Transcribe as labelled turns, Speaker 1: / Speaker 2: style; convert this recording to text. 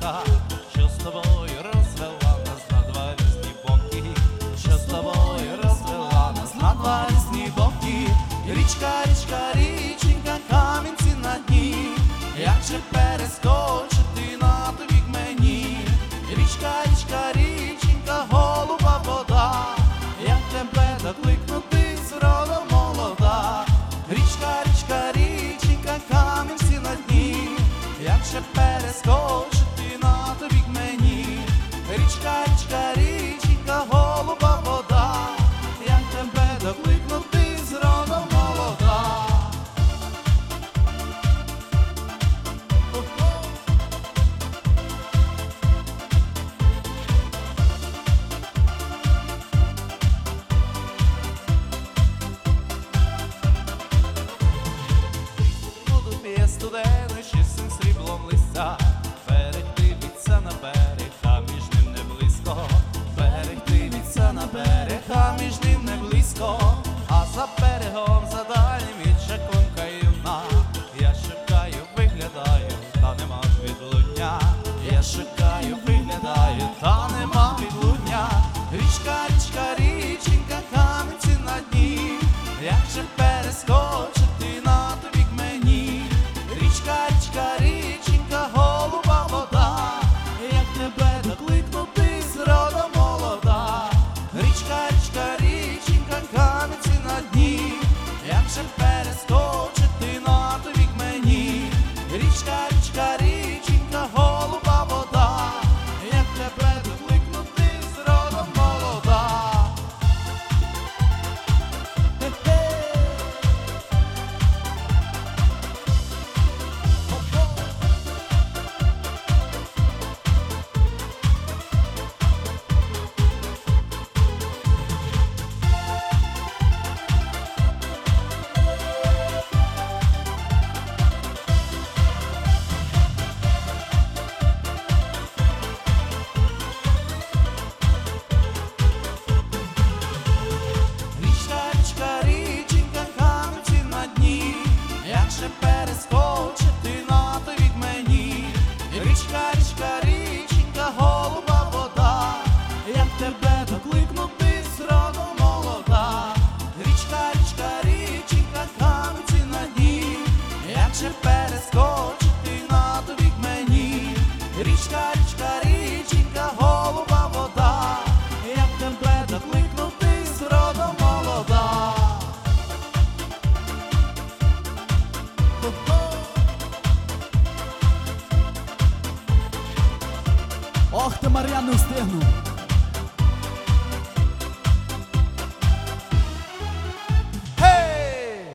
Speaker 1: річка, що з тобою розвела нас на два різні боки, що з тобою розвела нас на два різні боки. Річка, річка, річенька, камінці на дні, як же перескочити на тобі к мені. Річка, річка, річенька, голуба вода, як тебе докликнути з родом молода. Річка, річка, річенька, камінці на дні, як же перескочити на тобі к мені. Річка, річка, річенька, голуба вода, як тебе докликнути з родом молода. Буду п'є студену, чистим сріблом листа, берег дивиться на берег, а між ним не близько. Берег дивиться на берег, а між ним не близько. А за берегом, за дальнім відчакунка юна. Я шукаю, виглядаю, та нема відлуння. Я шукаю, виглядаю, та нема відлуння. Річка, річка, річенька, камінці на дні, як же перескочити на тобі к мені. Річка, річка, річенька, голуба вода, як тебе докликнути з родом молода. Річка, річка, річенька, камінці на дні, як же перескочити на тобі к мені. Річка, річка, річенька, голуба вода, як тебе докликнути з родом молода. Річка, річка, річенька, камінці на дні, як же перескочити на тобі к мені. Річка, річка, річенька, голуба вода, як тебе докликнути з родом молода. Річка, річка, річенька, камінці на дні, як же перескочити на тобі к мені. Річка, річка, річенька, голуба вода, як тебе докликнути з родом молода.
Speaker 2: Ох ти, Мар'ян, не встигну.